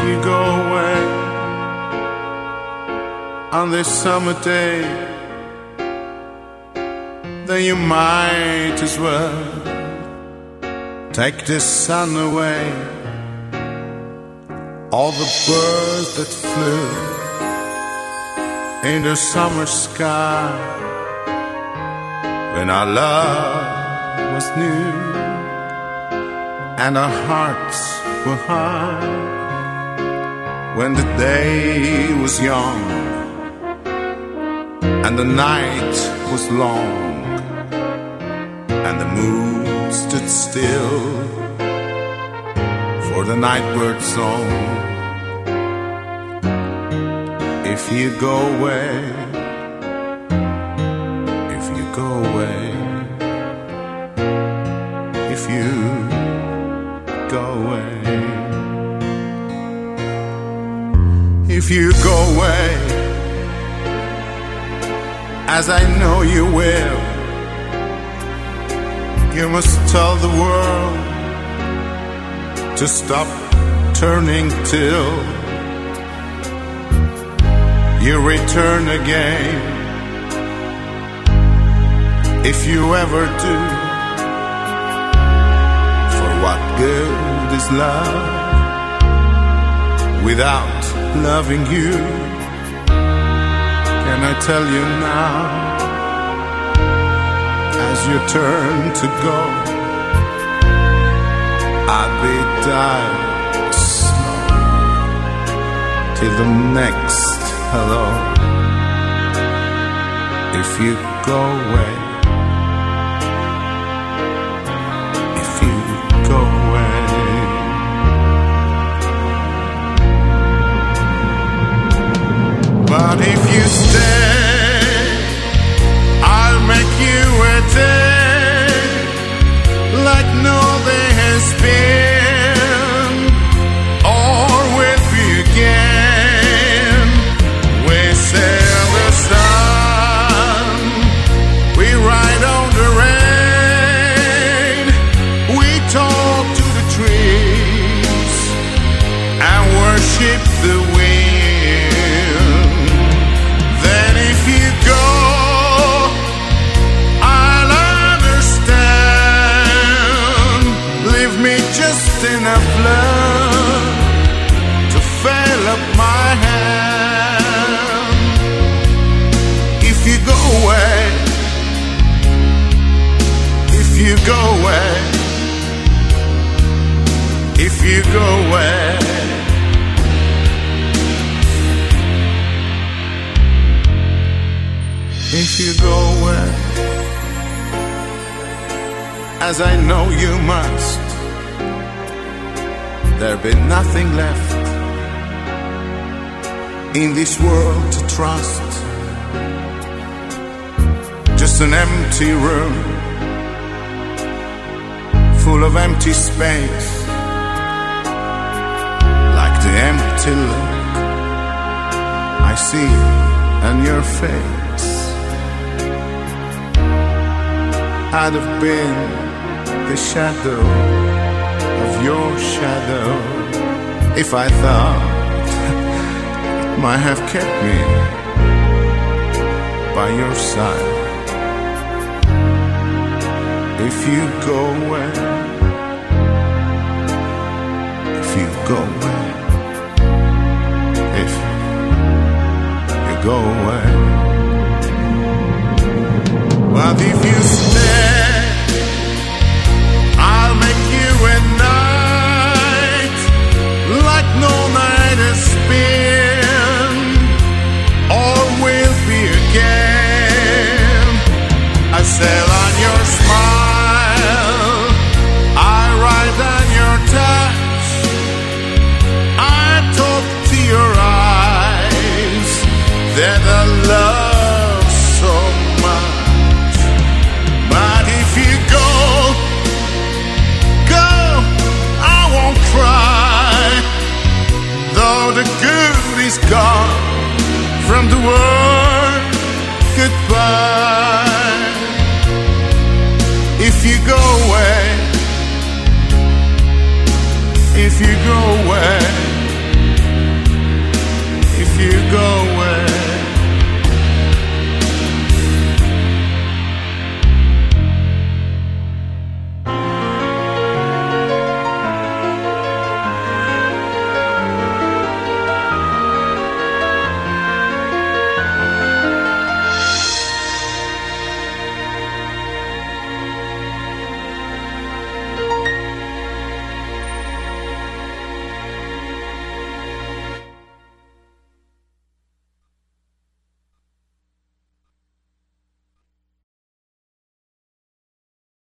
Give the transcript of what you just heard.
you go away on this summer day, then you might as well take the sun away. All the birds that flew in the summer sky when our love was new and our hearts were high, when the day was young and the night was long and the moon stood still for the nightbird song. If you go away, if you go away, if you go away, if you go away, as I know you will, you must tell the world to stop turning till you return again. If you ever do, for what good is love without loving you? Can I tell you now, as you turn to go, I'll be dying slow till the next hello. If you go away, if you go away, but if you stay, I'll make you a day like no day has been or will be again. We sail the sun, we ride on the rain, we talk to the trees and worship the wind. Then if you go, I'll understand. Leave me just enough love to fill up my hand. If you go away, if you go away, if you go away, if you go away, as I know you must, there'll be nothing left in this world to trust. Just an empty room full of empty space, like the empty look I see on your face. I'd have been the shadow of your shadow if I thought it might have kept me by your side. If you go away, if you go away, if you go away, but if you stay, I'll make you a night like no night has been or will be again. I sail on your smile, I ride on your touch, I talk to your eyes that I love so much. But if you go, I won't cry, though the good is gone from the word goodbye. If you go away, if you go away, you go.